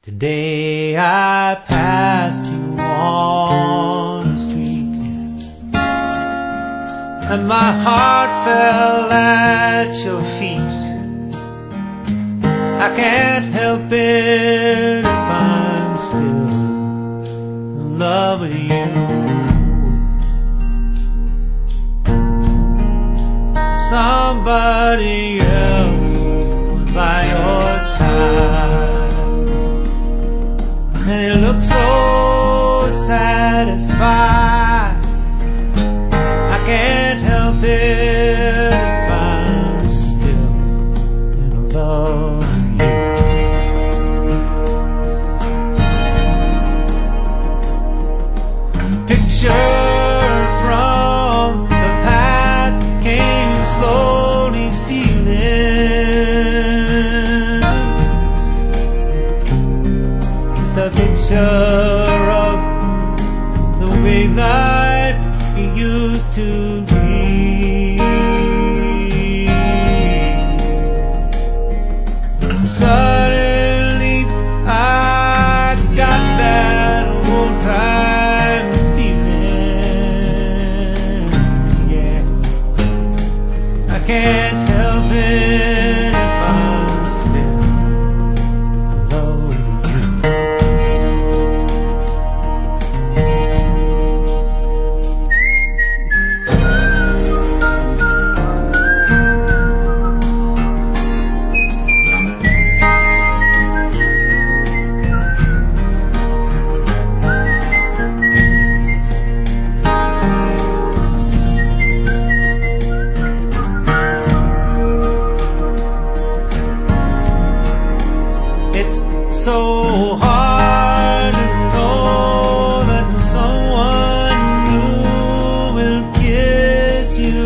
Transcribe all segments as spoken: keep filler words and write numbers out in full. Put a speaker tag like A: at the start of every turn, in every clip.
A: Today I passed you on the street, and my heart fell at your feet. I can't help it if I'm still in love with you. Somebody else was by your side, and you look so satisfied. I can't help it if I'm still in love with you. Picture from the past came slowly stealing. Just a picture of the way life used to be. Suddenly I got that old time feeling. Yeah, I can't help it if I'm still in love with you. It's so hard to know that someone new will kiss you,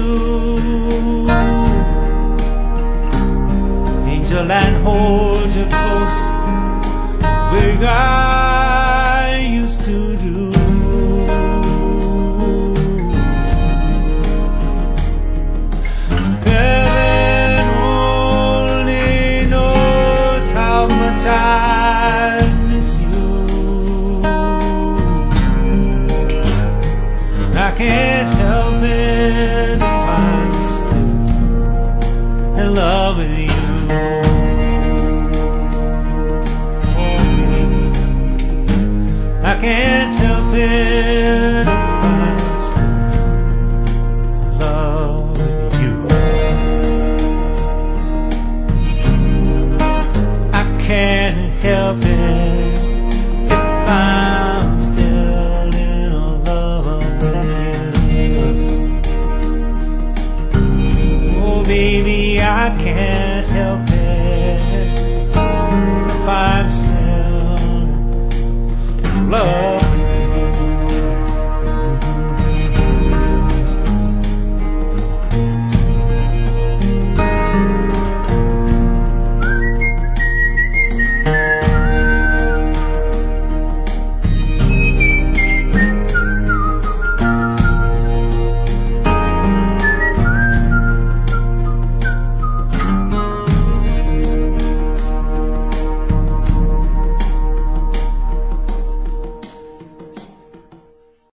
A: angel, and hold you close where I used to do. Heaven only knows how much I miss you. I can't help it if I'm still in love with you. I can't help it if I'm still in love with you. I can't help it if I'm